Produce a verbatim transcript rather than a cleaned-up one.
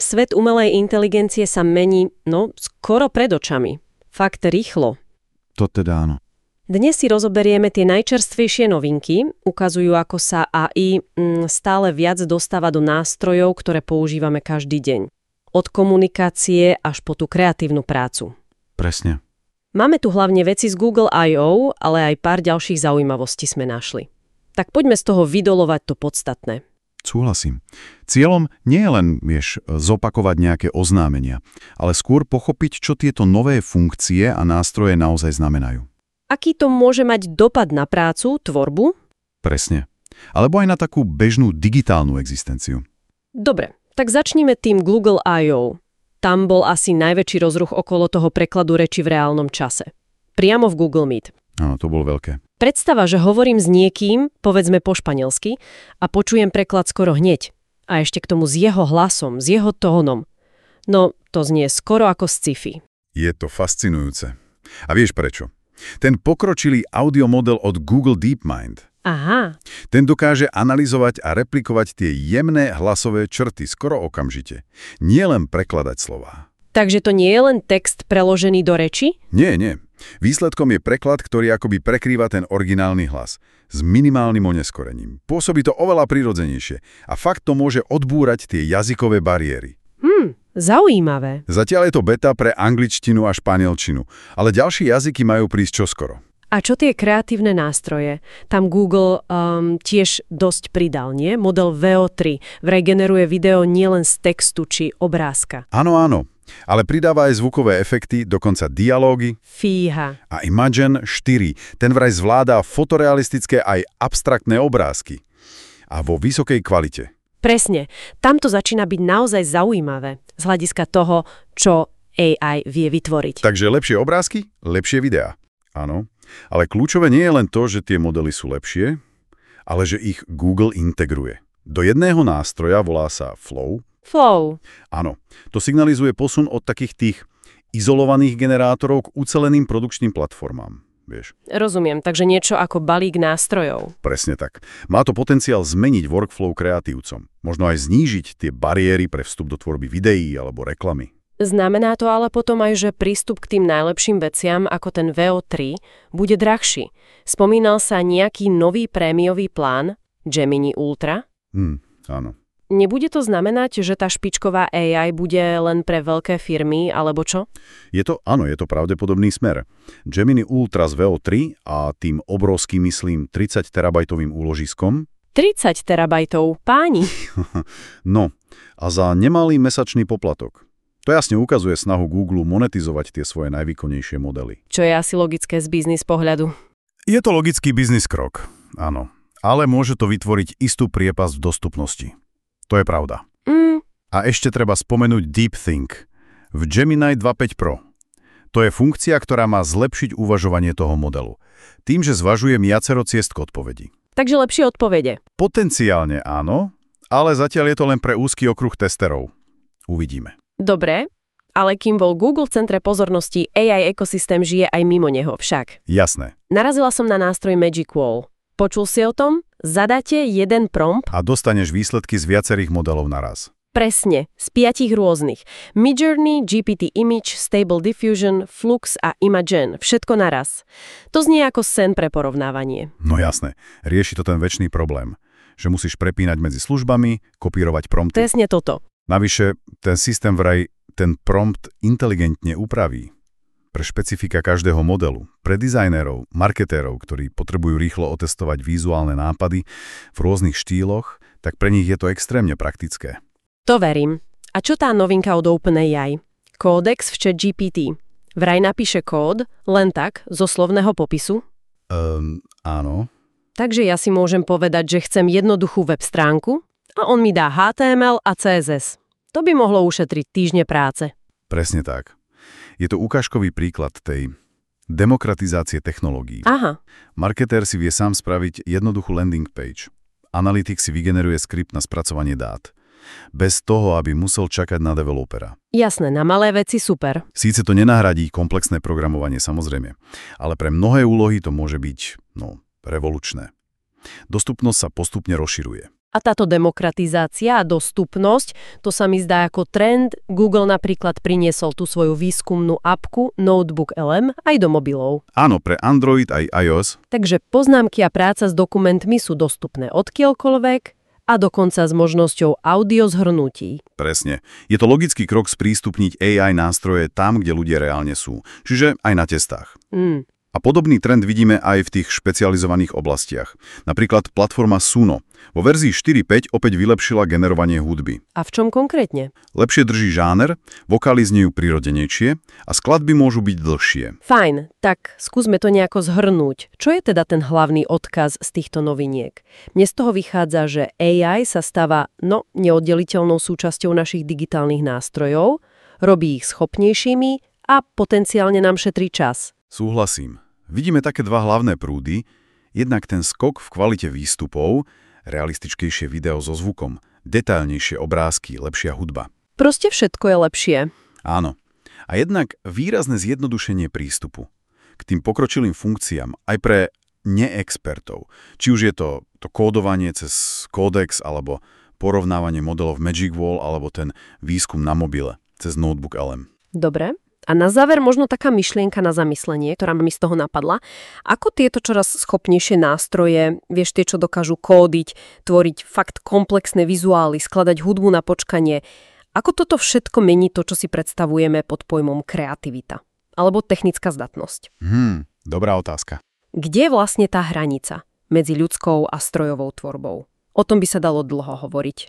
Svet umelej inteligencie sa mení, no, skoro pred očami. Fakt rýchlo. To teda áno. Dnes si rozoberieme tie najčerstvejšie novinky, ukazujú, ako sa á í mm, stále viac dostáva do nástrojov, ktoré používame každý deň. Od komunikácie až po tú kreatívnu prácu. Presne. Máme tu hlavne veci z Google I O, ale aj pár ďalších zaujímavostí sme našli. Tak poďme z toho vydolovať to podstatné. Súhlasím. Cieľom nie je len, vieš, zopakovať nejaké oznámenia, ale skôr pochopiť, čo tieto nové funkcie a nástroje naozaj znamenajú. Aký to môže mať dopad na prácu, tvorbu? Presne. Alebo aj na takú bežnú digitálnu existenciu. Dobre, tak začnime tým Google I O. Tam bol asi najväčší rozruch okolo toho prekladu reči v reálnom čase. Priamo v Google Meet. Áno, to bolo veľké. Predstava, že hovorím s niekým, povedzme po španielsky, a počujem preklad skoro hneď. A ešte k tomu s jeho hlasom, s jeho tónom. No, to znie skoro ako sci-fi. Je to fascinujúce. A vieš prečo? Ten pokročilý audiomodel od Google DeepMind. Aha. Ten dokáže analyzovať a replikovať tie jemné hlasové črty skoro okamžite. Nie len prekladať slová. Takže to nie je len text preložený do reči? Nie, nie. Výsledkom je preklad, ktorý akoby prekrýva ten originálny hlas. S minimálnym oneskorením. Pôsobí to oveľa prirodzenejšie. A fakt to môže odbúrať tie jazykové bariéry. Hm, zaujímavé. Zatiaľ je to beta pre angličtinu a španielčinu. Ale ďalšie jazyky majú prísť čoskoro. A čo tie kreatívne nástroje? Tam Google um, tiež dosť pridal, nie? Model V O tri regeneruje video nielen z textu či obrázka. Áno, áno. Ale pridáva aj zvukové efekty, dokonca dialógy. Fíha. A Imagen štyri. Ten vraj zvládá fotorealistické aj abstraktné obrázky. A vo vysokej kvalite. Presne. Tam to začína byť naozaj zaujímavé z hľadiska toho, čo á í vie vytvoriť. Takže lepšie obrázky, lepšie videá. Áno. Ale kľúčové nie je len to, že tie modely sú lepšie, ale že ich Google integruje. Do jedného nástroja, volá sa Flow. Flow. Áno. To signalizuje posun od takých tých izolovaných generátorov k uceleným produkčným platformám. Vieš. Rozumiem, takže niečo ako balík nástrojov. Presne tak. Má to potenciál zmeniť workflow kreatívcom. Možno aj znížiť tie bariéry pre vstup do tvorby videí alebo reklamy. Znamená to ale potom aj, že prístup k tým najlepším veciam ako ten V O tri bude drahší. Spomínal sa nejaký nový prémiový plán, Gemini Ultra? Hm, áno. Nebude to znamenať, že tá špičková á í bude len pre veľké firmy, alebo čo? Je to, áno, je to pravdepodobný smer. Gemini Ultra z V O tri a tým obrovským, myslím, tridsať terabajtovým úložiskom. tridsať terabajtov, páni. No, a za nemalý mesačný poplatok. To jasne ukazuje snahu Google monetizovať tie svoje najvýkonnejšie modely. Čo je asi logické z biznis pohľadu. Je to logický biznis krok, áno. Ale môže to vytvoriť istú priepasť v dostupnosti. To je pravda. Mm. A ešte treba spomenúť DeepThink v Gemini dva päť Pro. To je funkcia, ktorá má zlepšiť uvažovanie toho modelu. Tým, že zvažuje viacero ciest k odpovedi. Takže lepšie odpovede. Potenciálne áno, ale zatiaľ je to len pre úzky okruh testerov. Uvidíme. Dobre, ale kým bol Google v centre pozornosti, á í ekosystém žije aj mimo neho však. Jasné. Narazila som na nástroj Magic Wall. Počul si o tom? Zadáte jeden prompt a dostaneš výsledky z viacerých modelov naraz. Presne, z piatich rôznych. Midjourney, G P T Image, Stable Diffusion, Flux a Imagen. Všetko naraz. To znie ako sen pre porovnávanie. No jasné, rieši to ten večný problém, že musíš prepínať medzi službami, kopírovať prompty. Presne toto. Navyše, ten systém vraj ten prompt inteligentne upraví. Pre špecifika každého modelu, pre dizajnérov, marketérov, ktorí potrebujú rýchlo otestovať vizuálne nápady v rôznych štýloch, tak pre nich je to extrémne praktické. To verím. A čo tá novinka od OpenAI? Kódex v ChatGPT. Vraj napíše kód, len tak, zo slovného popisu? Um, áno. Takže ja si môžem povedať, že chcem jednoduchú web stránku a on mi dá há té em el a cé es es. To by mohlo ušetriť týždne práce. Presne tak. Je to ukážkový príklad tej demokratizácie technológií. Aha. Marketér si vie sám spraviť jednoduchú landing page. Analytik si vygeneruje skript na spracovanie dát. Bez toho, aby musel čakať na developera. Jasné, na malé veci super. Síce to nenahradí komplexné programovanie, samozrejme, ale pre mnohé úlohy to môže byť, no, revolučné. Dostupnosť sa postupne rozširuje. A táto demokratizácia a dostupnosť, to sa mi zdá ako trend. Google napríklad priniesol tú svoju výskumnú apku Notebook el em aj do mobilov. Áno, pre Android aj iOS. Takže poznámky a práca s dokumentmi sú dostupné odkiaľkoľvek a dokonca s možnosťou audio zhrnutí. Presne. Je to logický krok sprístupniť á í nástroje tam, kde ľudia reálne sú. Čiže aj na testách. Mm. A podobný trend vidíme aj v tých špecializovaných oblastiach. Napríklad platforma Suno. Vo verzii štyri bodka päť opäť vylepšila generovanie hudby. A v čom konkrétne? Lepšie drží žáner, vokály znejú prirodzenejšie a skladby môžu byť dlhšie. Fajn, tak skúsme to nejako zhrnúť. Čo je teda ten hlavný odkaz z týchto noviniek? Mne z toho vychádza, že á í sa stáva no, neoddeliteľnou súčasťou našich digitálnych nástrojov, robí ich schopnejšími a potenciálne nám šetrí čas. Súhlasím. Vidíme také dva hlavné prúdy, jednak ten skok v kvalite výstupov, realistickejšie video so zvukom, detailnejšie obrázky, lepšia hudba. Proste všetko je lepšie. Áno. A jednak výrazné zjednodušenie prístupu k tým pokročilým funkciám aj pre neexpertov. Či už je to, to kódovanie cez Codex, alebo porovnávanie modelov v Magic Wall, alebo ten výskum na mobile cez Notebook el em. Dobre. A na záver možno taká myšlienka na zamyslenie, ktorá mi z toho napadla. Ako tieto čoraz schopnejšie nástroje, vieš, tie, čo dokážu kódiť, tvoriť fakt komplexné vizuály, skladať hudbu na počkanie, ako toto všetko mení to, čo si predstavujeme pod pojmom kreativita? Alebo technická zdatnosť? Hmm, dobrá otázka. Kde je vlastne tá hranica medzi ľudskou a strojovou tvorbou? O tom by sa dalo dlho hovoriť.